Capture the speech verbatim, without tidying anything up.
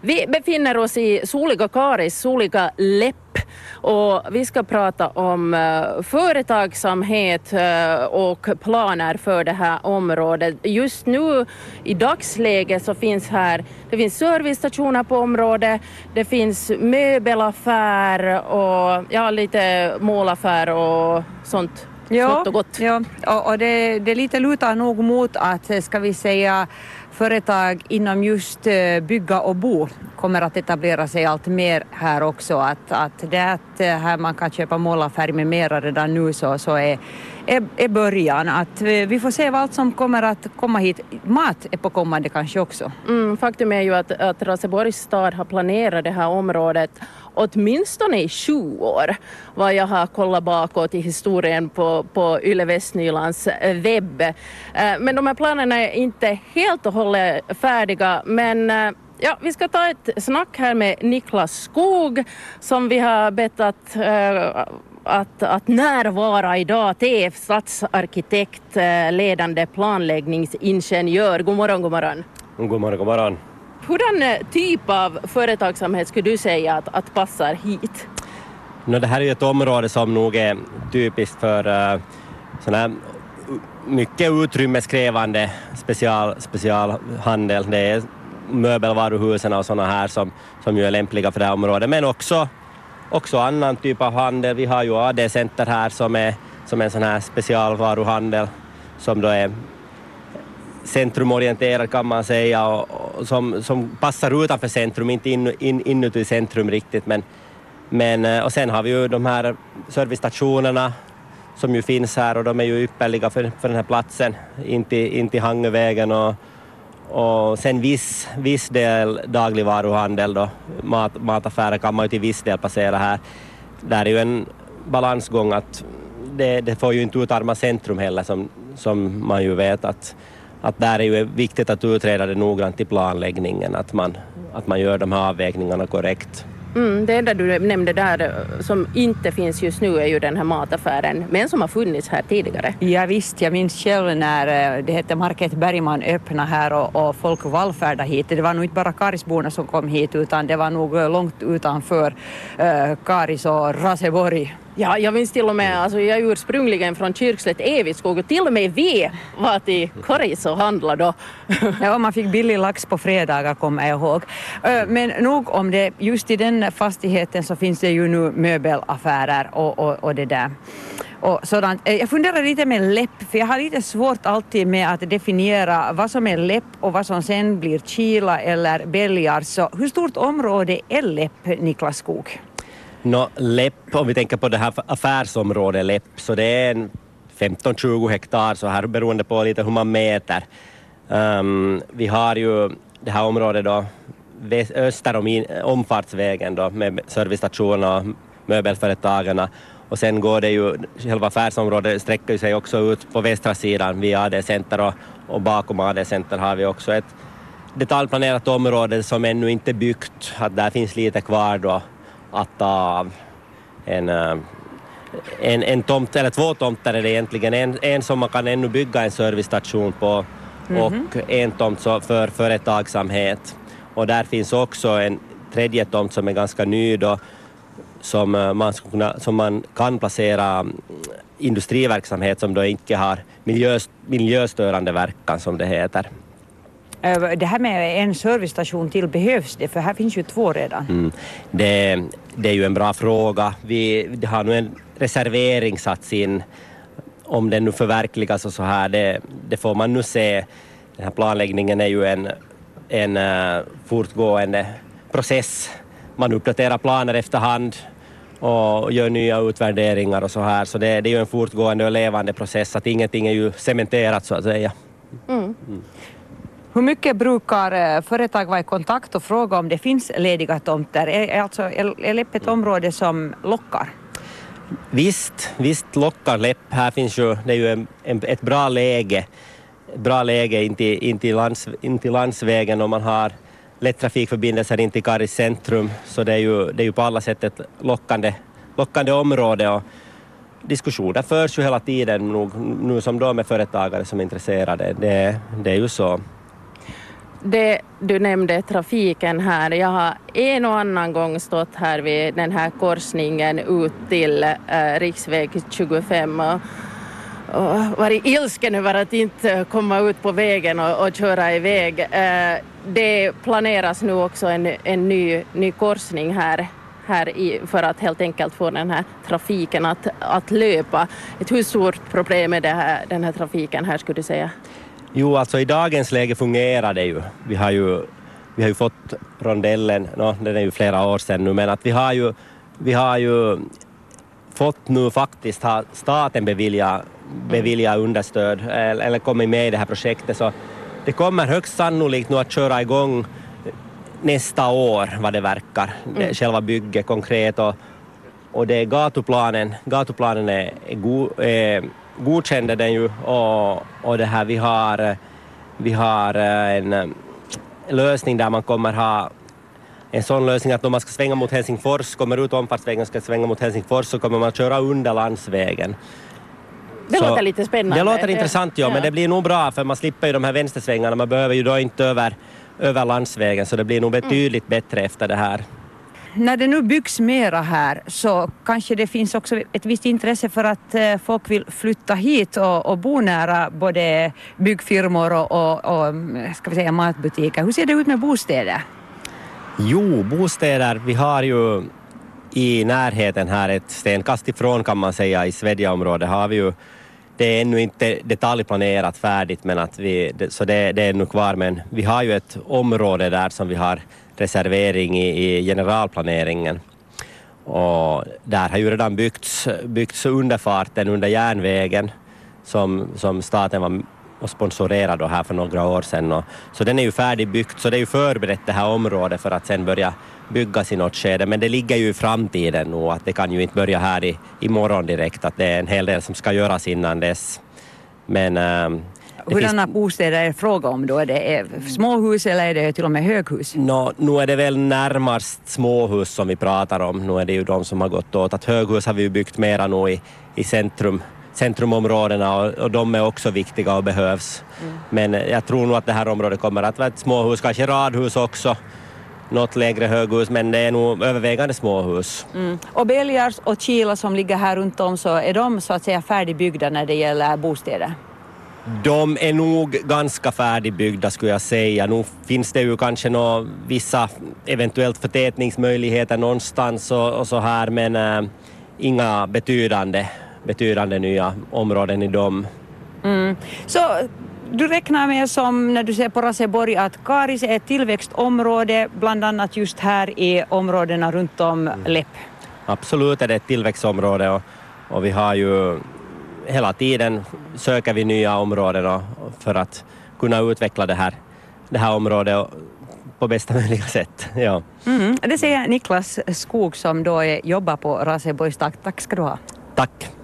Vi befinner oss i soliga Karis, soliga Lepp, och vi ska prata om uh, företagsamhet uh, och planer för det här området. Just nu i dagsläget så finns här, det finns servicestationer på området, det finns möbelaffär och ja, lite målaffär och sånt. Ja, och gott. ja. och, och det, det lite lutar nog mot att, ska vi säga, företag inom just bygga och bo kommer att etablera sig allt mer här också. Att, att det att här man kan köpa målarfärg med mera redan nu så, så är, är, är början. Att vi får se vad som kommer att komma hit. Mat är på kommande kanske också. Mm, faktum är ju att, att Raseborgs stad har planerat det här området åtminstone i sju år, vad jag har kollat bakåt i historien på, på Yle Västnylands webb. Men de här planerna är inte helt och hållet färdiga, men ja, vi ska ta ett snack här med Niklas Skog som vi har bett att, att, att närvara idag. T F stadsarkitekt, ledande planläggningsingenjör. God morgon, god morgon. God morgon, god morgon. Hurdan typ av företagsamhet skulle du säga att, att passar hit? No, det här är ju ett område som nog är typiskt för uh, sån här mycket utrymmeskrävande special, specialhandel. Det är möbelvaruhusen och såna här som, som ju är lämpliga för det här området. Men också, också annan typ av handel. Vi har ju A D-center här som är, som är en sån här specialvaruhandel som då är centrumorienterad kan man säga och, och som, som passar utanför centrum, inte in, in, inuti centrum riktigt. Men, men, och sen har vi ju de här servicestationerna som ju finns här och de är ju ypperliga för, för den här platsen in till, in till Hangövägen och, och sen viss, viss del dagligvaruhandel då, mat, mataffärer kan man ju till viss del passera här. Där är ju en balansgång att det, det får ju inte utarma centrum heller som, som man ju vet att Att där är ju viktigt att utreda det noggrant i planläggningen, att man, att man gör de här avvägningarna korrekt. Mm, det enda du nämnde där som inte finns just nu är ju den här mataffären, men som har funnits här tidigare. Ja visst, jag minns själv när det hette Market Bergman öppna här och, och folk vallfärdade hit. Det var nog inte bara Karisborna som kom hit utan det var nog långt utanför uh, Karis och Raseborg. Ja, jag minns till och med, alltså jag är ursprungligen från Kyrkslätt Evitskog och till och med vi var till Karis och handlade då. Ja, man fick billig lax på fredagar kommer jag ihåg. Men nog om det, just i den fastigheten så finns det ju nu möbelaffärer och, och, och det där. Och sådant. Jag funderar lite med läpp, för jag har lite svårt alltid med att definiera vad som är läpp och vad som sen blir kila eller bälgar. Så hur stort område är läpp, Niklas Skog? No, Lepp, om vi tänker på det här affärsområdet Lepp, så det är en femton till tjugo hektar så här beroende på lite hur man mäter. Um, vi har ju det här området då öster om in, omfartsvägen då med servicestationer och möbelföretagarna och sen går det ju, själva affärsområdet sträcker sig också ut på västra sidan via A D-center och, och bakom A D-center har vi också ett detaljplanerat område som ännu inte är byggt, att där finns lite kvar då att ta av en, en, en tomt, eller två tomter är det egentligen. En, en som man kan ännu bygga en servicestation på mm-hmm. och en tomt för företagsamhet. Och där finns också en tredje tomt som är ganska ny då, som man, kunna, som man kan placera industriverksamhet som då inte har miljö, miljöstörande verkan som det heter. Det här med en servicestation till, behövs det? För här finns ju två redan. Mm. Det, det är ju en bra fråga. Vi har nu en reservering satts in. Om den nu förverkligas och så här, det, det får man nu se. Den här planläggningen är ju en, en uh, fortgående process. Man uppdaterar planer efterhand och gör nya utvärderingar och så här. Så det, det är ju en fortgående och levande process. Att ingenting är ju cementerat så att säga. Mm. Mm. Hur mycket brukar företag vara i kontakt och fråga om det finns lediga tomter? Är, alltså, är Lepp ett område som lockar? Visst, visst lockar Lepp. Här finns ju, det är ju en, en, ett bra läge. Bra läge in till, in, till lands, in till landsvägen och man har lättrafikförbindelser in till Karis centrum. Så det är ju, det är ju på alla sätt ett lockande, lockande område och diskussioner förs ju hela tiden nu, nu som de är företagare som är intresserade. Det, det är ju så. det du nämnde trafiken här. Jag har en och annan gång stått här vid den här korsningen ut till eh, riksväg tjugofem och, och varit ilsken över att inte komma ut på vägen och, och köra iväg. Eh, det planeras nu också en, en ny, ny korsning här, här i, för att helt enkelt få den här trafiken att, att löpa. Ett hur stort problem är det här, den här trafiken här, skulle du säga? Jo, alltså i dagens läge fungerar det ju. Vi har ju, vi har ju fått rondellen, no, den är ju flera år sedan nu, men att vi har ju, vi har ju fått nu faktiskt ha staten bevilja, bevilja understöd eller, eller kommit med i det här projektet, så det kommer högst sannolikt nu att köra igång nästa år vad det verkar, mm. det, själva bygget konkret, och, och det är gatuplanen, gatuplanen är, är, go, är godkände den ju, och, och det här vi har, vi har en lösning där man kommer ha en sån lösning att om man ska svänga mot Helsingfors, kommer ut omfartsvägen och ska svänga mot Helsingfors, så kommer man att köra under landsvägen. Det så, låter lite spännande. Det låter intressant, ja, ja, men det blir nog bra för man slipper ju de här vänstersvängarna, man behöver ju då inte över, över landsvägen, så det blir nog betydligt mm. bättre efter det här. När det nu byggs mera här så kanske det finns också ett visst intresse för att eh, folk vill flytta hit och, och bo nära både byggfirmor och, och, och ska vi säga, matbutiker. Hur ser det ut med bostäder? Jo, bostäder, vi har ju i närheten här ett stenkast ifrån kan man säga, i Svedjaområdet har vi ju, det är ännu inte detaljplanerat färdigt, men att vi, så det, det är ännu kvar, men vi har ju ett område där som vi har reservering i, i generalplaneringen, och där har ju redan byggts, byggts underfarten under järnvägen som, som staten var och sponsorerade här för några år sedan, och, så den är ju färdigbyggt, så det är ju förberett det här området för att sen börja byggas i något skede, men det ligger ju i framtiden nu, att det kan ju inte börja här i, i morgon direkt, att det är en hel del som ska göras innan dess. Men äh, hurdana finns... bostäder är det fråga om då? Är det småhus eller är det till och med höghus? No, nu är det väl närmast småhus som vi pratar om. Nu är det ju de som har gått åt. Att höghus har vi ju byggt mera nu i, i centrum, centrumområdena, och, och de är också viktiga och behövs. Mm. Men jag tror nog att det här området kommer att vara ett småhus, kanske radhus också. Något lägre höghus, men det är nog övervägande småhus. Mm. Och Beljars och Kila som ligger här runt om, så är de så att säga färdigbyggda när det gäller bostäder? De är nog ganska färdigbyggda skulle jag säga. Nu finns det ju kanske nå vissa eventuellt förtätningsmöjligheter någonstans och, och så här, men äh, inga betydande, betydande nya områden i dem. Mm. Så du räknar med, som när du ser på Raseborg, att Karis är ett tillväxtområde, bland annat just här i områdena runt om Lepp? Absolut är det ett tillväxtområde, och, och vi har ju hela tiden söker vi nya områden för att kunna utveckla det här, det här området på bästa möjliga sätt. Ja. Mm, det säger Niklas Skog som då jobbar på Raseborgs. Tack ska du ha. Tack.